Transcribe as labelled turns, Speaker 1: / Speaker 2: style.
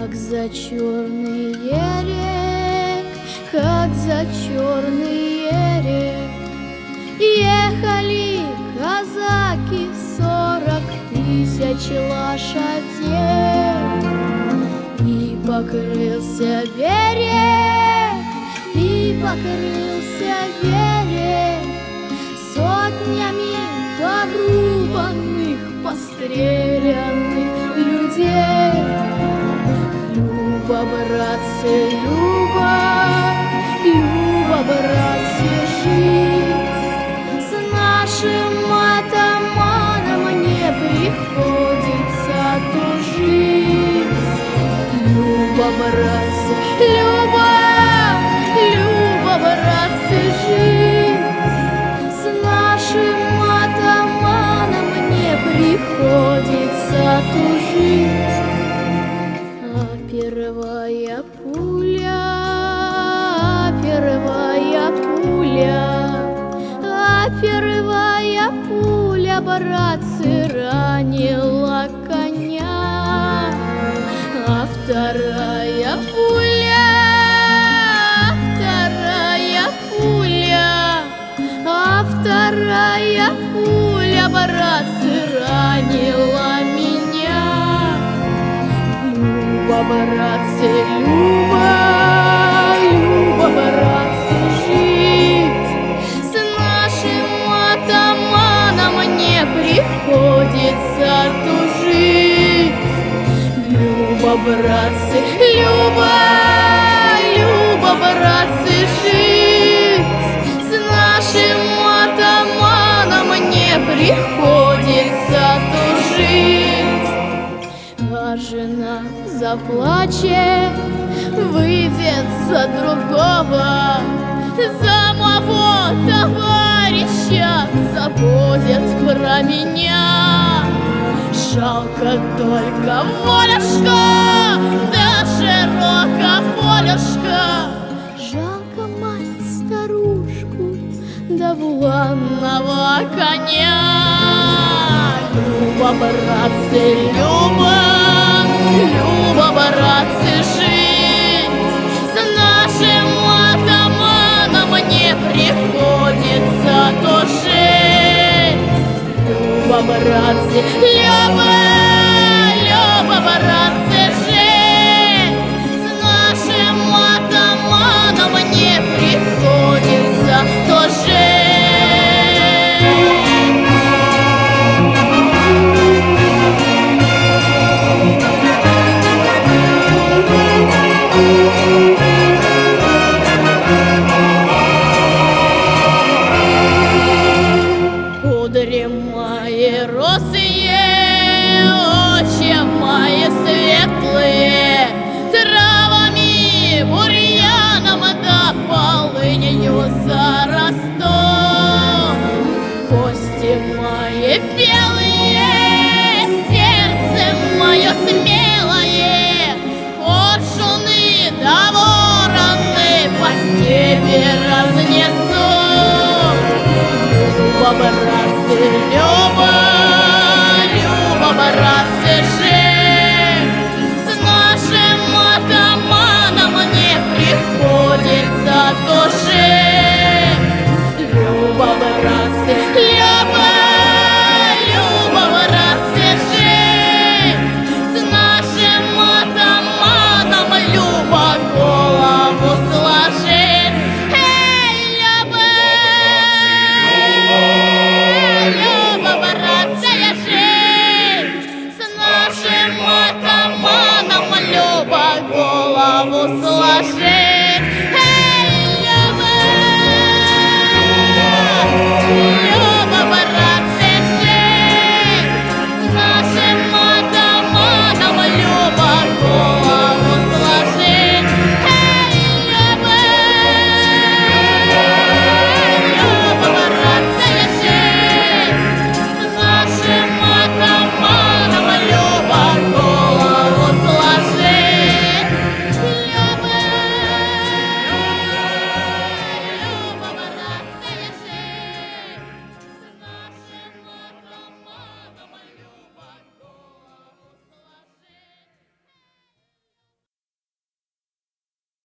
Speaker 1: Как за черный рек, как за черный рек, ехали казаки 40 000 лошадей. И покрылся берег, и покрылся берег сотнями порубанных, постреленных людей. Люба, братцы, Люба, Люба, братцы, жить с нашим атаманом не приходится тужить. Люба, братцы, Люба, Люба, братцы, жить с нашим атаманом не приходится тужить. Первая пуля, первая пуля, первая пуля, братцы, ранила коня. А вторая пуля, вторая пуля, вторая пуля, братцы, ранила меня. Люба, братцы, Люба, Люба, братцы, жить с нашим атаманом не приходится тужить. Люба, братцы, Люба, Люба, братцы, жить с нашим атаманом не приходится тужить. А жена заплачет, выйдет за другого, за моего товарища забудет про меня. Жалко только Волюшка, да широко полюшка. Жалко мать старушку, да буланого коня. Люба, братцы, Люба, Люба, братцы, жить с нашим атаманом не приходится тужить. Люба, братцы, Люба.